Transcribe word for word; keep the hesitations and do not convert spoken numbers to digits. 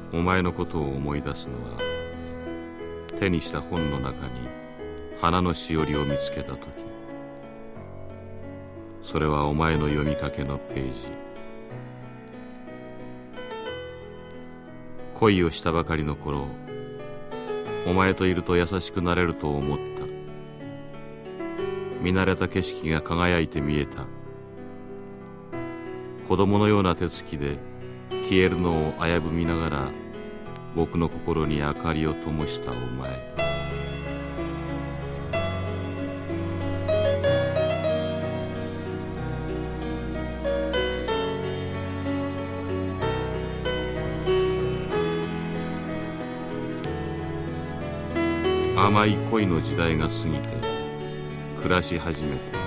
お前のことを思い出すのは、手にした本の中に花のしおりを見つけたとき、それはお前の読みかけのページ。恋をしたばかりの頃、お前といると優しくなれると思った。見慣れた景色が輝いて見えた。子供のような手つきで消えるのを危ぶみながら、僕の心に明かりを灯したお前。甘い恋の時代が過ぎて、暮らし始めて